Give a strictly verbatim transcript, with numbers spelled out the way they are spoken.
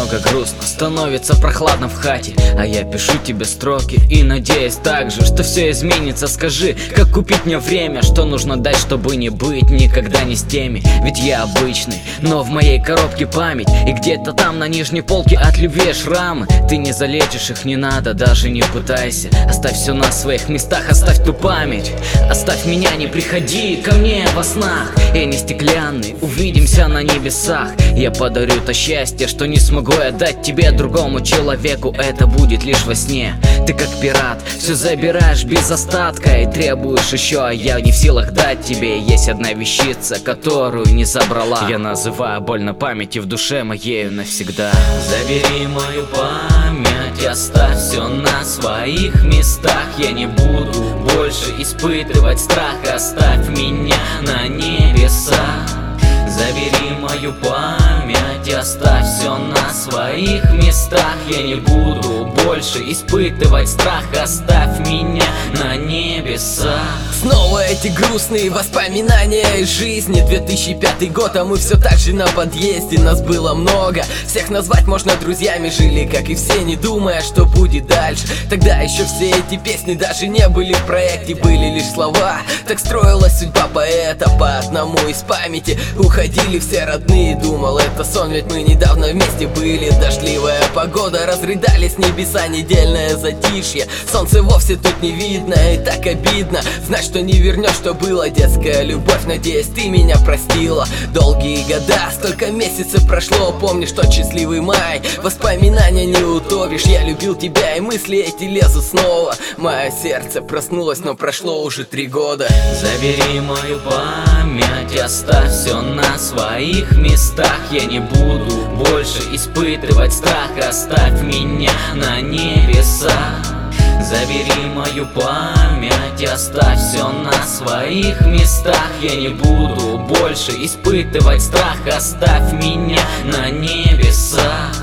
немного грустно, становится прохладно в хате, а я пишу тебе строки и надеюсь также, что все изменится. Скажи, как купить мне время, что нужно дать, чтобы не быть никогда не с теми. Ведь я обычный, но в моей коробке память, и где-то там на нижней полке от любви шрамы. Ты не залечишь их, не надо, даже не пытайся. Оставь все на своих местах, оставь ту память. Оставь меня, не приходи ко мне во снах. Я не стеклянный, увидимся на небесах. Я подарю то счастье, что не смогу я дать тебе, другому человеку. Это будет лишь во сне. Ты как пират, все забираешь без остатка и требуешь еще, а я не в силах дать тебе. Есть одна вещица, которую не забрала. Я называю боль на памяти в душе моею навсегда. Забери мою память, оставь все на своих местах. Я не буду больше испытывать страх. Оставь меня на небесах. Забери мою память, оставь все на своих местах. Я не буду больше испытывать страх. Оставь меня на небесах. Снова эти грустные воспоминания из жизни. две тысячи пятый год, а мы все так же на подъезде. Нас было много, всех назвать можно друзьями. Жили, как и все, не думая, что будет дальше. Тогда еще все эти песни даже не были в проекте, были лишь слова. Так строилась судьба поэта по одному из памяти. Уходили все родные, думал, это сон, ведь мы недавно вместе были. Дождливая погода, разрыдались небеса, недельное затишье. Солнце вовсе тут не видно, и так обидно знать, что не вернешь, что было. Детская любовь, надеюсь, ты меня простила. Долгие года, столько месяцев прошло. Помнишь тот счастливый май, воспоминания не утопишь. Я любил тебя, и мысли эти лезут снова. Мое сердце проснулось, но прошло уже три года. Забери мою память, оставь все на своих местах. Я не буду больше испытывать страх. Оставь меня на небесах. Забери мою память, оставь все на своих местах. Я не буду больше испытывать страх. Оставь меня на небесах.